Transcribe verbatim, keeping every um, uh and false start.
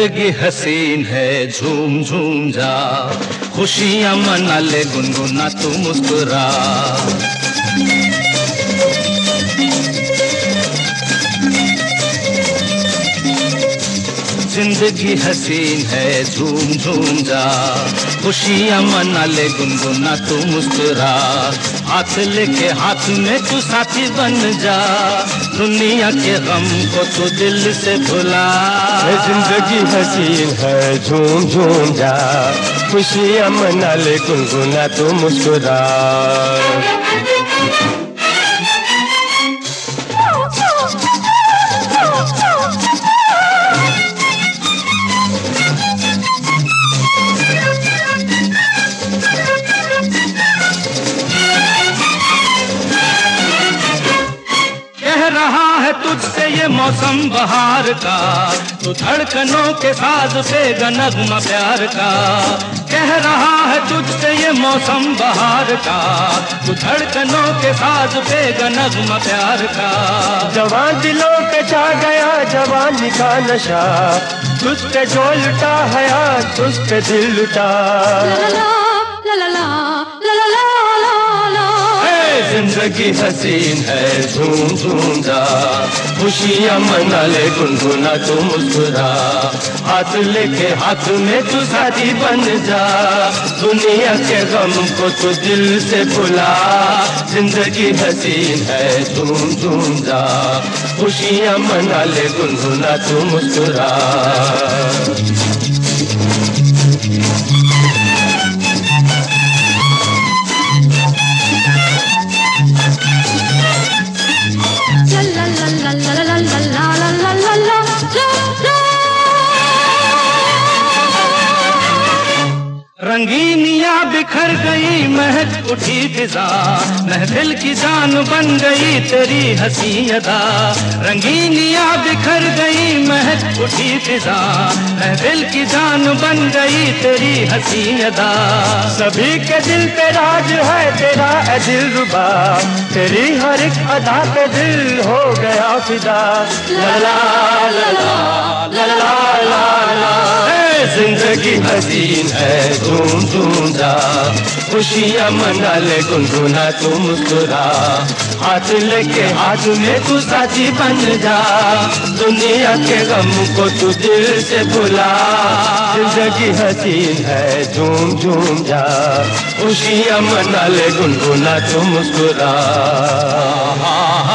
जिंदगी हसीन है झूम झूम जा, खुशियां मना ले गुनगुना तू मुस्कुरा। जिंदगी हसीन है झूम झूम जा, खुशियां मना ले गुनगुना तू मुस्कुरा। हाथ लेके हाथ में तू साथी बन जा, दुनिया के गम को तू दिल से भुला। जिंदगी हसीन है झूम झूम जा, खुशियां मना ले गुनगुना तू मुस्कुरा। रहा है तुझसे ये मौसम बहार का, तू धड़कनों के साज पे नगमा प्यार का। कह रहा है तुझसे ये मौसम बहार का, तू धड़कनों के साज पे नगमा प्यार का। जवान दिलों पे छा गया जवानी का नशा, तुझ पे जो लुटा है आज तुझ पे दिल लुटा। ला ला ला ला ला ला ला। जिंदगी हसीन है झूम झूम जा, खुशियां मना ले गुनगुना तू मुस्कुरा। हाथ लेके हाथ में तू साथी बन जा, दुनिया के गम को तू दिल से भुला। जिंदगी हसीन है झूम झूम जा, खुशियां मना ले गुनगुना तू मुस्कुरा। रंगीनियां बिखर गई महक उठी फिजा, महफिल की जान बन गई तेरी हंसी अदा। रंगीनियां बिखर गई महक उठी फिजा, महफिल की जान बन गई तेरी हंसी अदा। सभी के दिल पे राज है तेरा ए दिलरुबा, तेरी हर एक अदा पे दिल हो गया फिदा। ला ला ला ला ला ला ला ला। जिंदगी हसीन है झूम झूम जा, खुशियां मना ले गुनगुना तू मुस्कुरा। हाथ लेके हाथ में तू साथी बन जा, दुनिया के गम को तू दिल से भुला। जिंदगी हसीन है झूम झूम जा, खुशियां मना ले गुनगुना तू मुस्कुरा।